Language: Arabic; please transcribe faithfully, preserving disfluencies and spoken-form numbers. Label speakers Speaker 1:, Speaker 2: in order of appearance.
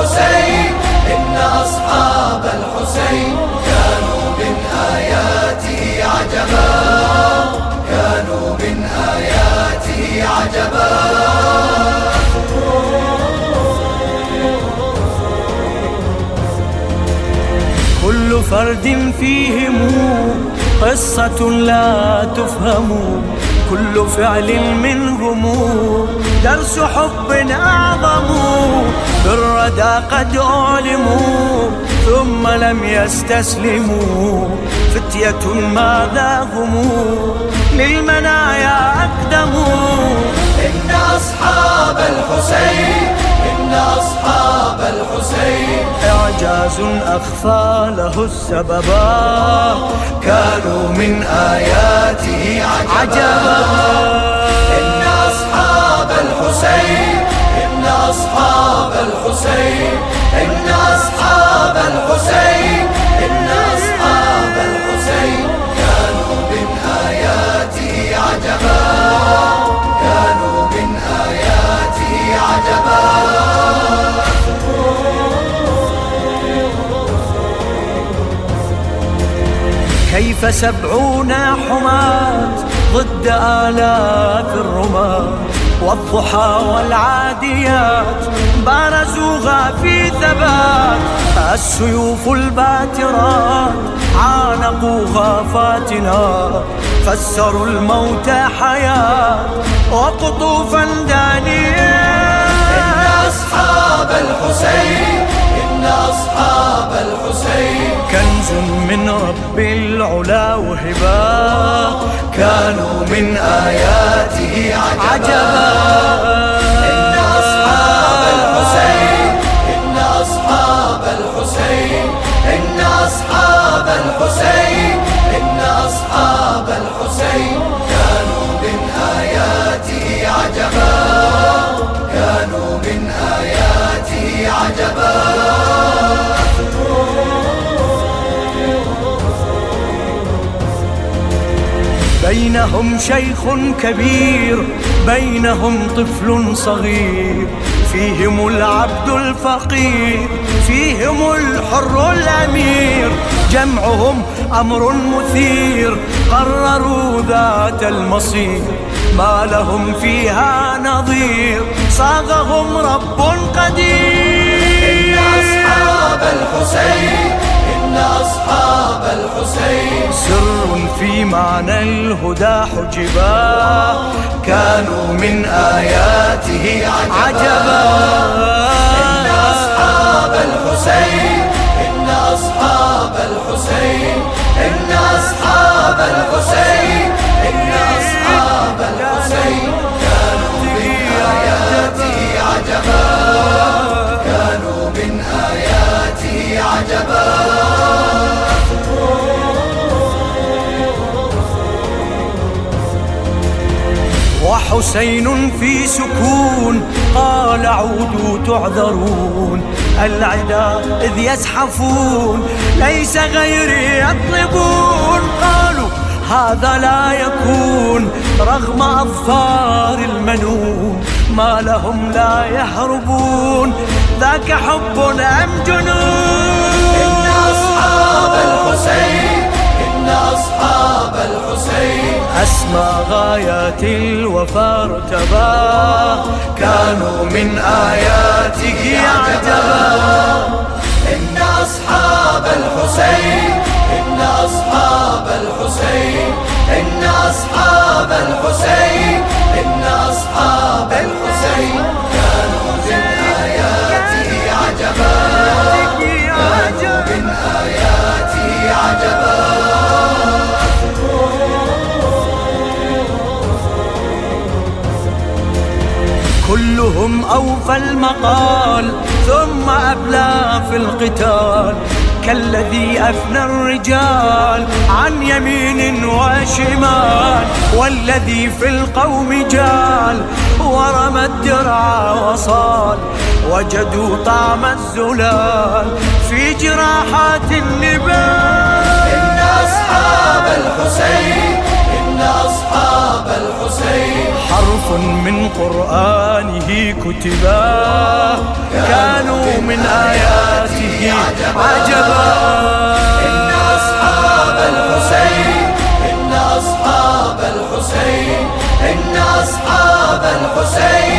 Speaker 1: الحسين إن أصحاب الحسين كانوا من آياته عجبا، كانوا من آياته عجبا.
Speaker 2: كل فرد فيهم قصة لا تفهم، كل فعل منهم درس حب أعظم. بالردى قد أعلموا ثم لم يستسلموا، فتية ماذا هم للمنايا أقدموا.
Speaker 1: إن أصحاب الحسين إن أصحاب الحسين
Speaker 2: إعجاز أخفى له السببا،
Speaker 1: كانوا من آياته عجبا. إن أصحاب الحسين إن أصحاب الحسين إن أصحاب الحسين إن أصحاب الحسين كانوا من آياته عجبا، كانوا من آياته عجبا.
Speaker 2: كيف سبعون حماة ضد آلاف الرماة، والضحى والعاديات بارزوها في ثبات. السيوف الباترات عانقوها فاتنا، فسروا الموت حياة وقطوفا دانية.
Speaker 1: إن أصحاب الحسين إن أصحاب الحسين
Speaker 2: كنز من رب العلا وهبا،
Speaker 1: كانوا من آياته عجبا. إن أصحاب الحسين إن أصحاب الحسين إن أصحاب الحسين إن أصحاب الحسين كانوا من آياته عجبا، كانوا من آياته عجبا.
Speaker 2: بينهم شيخ كبير بينهم طفل صغير، فيهم العبد الفقير فيهم الحر الأمير. جمعهم أمر مثير قرروا ذات المصير، ما لهم فيها نظير صاغهم رب قدير.
Speaker 1: إن أصحاب الحسين إن أصحاب الحسين
Speaker 2: سر في معنى الهدى حجبا،
Speaker 1: كانوا من آياته عجبا. إن أصحاب الحسين إن أصحاب الحسين إن أصحاب الحسين إن أصحاب الحسين كانوا من آياته عجبا، كانوا من آياته عجبا.
Speaker 2: وحسين في سكون قال عودوا تعذرون، العدا إذ يزحفون ليس غيري يطلبون. قالوا هذا لا يكون رغم أظفار المنون، ما لهم لا يهربون ذاك حب أم جنون.
Speaker 1: إن أصحاب الحسين إن أصحاب الحسين
Speaker 2: أسمى غايات الوفا ارتبا،
Speaker 1: كانوا من آياته عجبا. إن أصحاب الحسين إن أصحاب الحسين إن أصحاب الحسين إن أصحاب الحسين كانوا من آياته عجبا، كانوا من آياته عجبا.
Speaker 2: كلهم أوفى المقال ثم أبلى في القتال، كالذي أفنى الرجال عن يمين وشمال، والذي في القوم جال ورمى الدرع وصال. وجدوا طعم الزلال في جراحات النبال.
Speaker 1: إن أصحاب الحسين إن أصحاب الحسين
Speaker 2: حرف من قرآنه به كتبا كانوا من آياته عجبا.
Speaker 1: إن أصحاب الحسين إن أصحاب الحسين إن أصحاب الحسين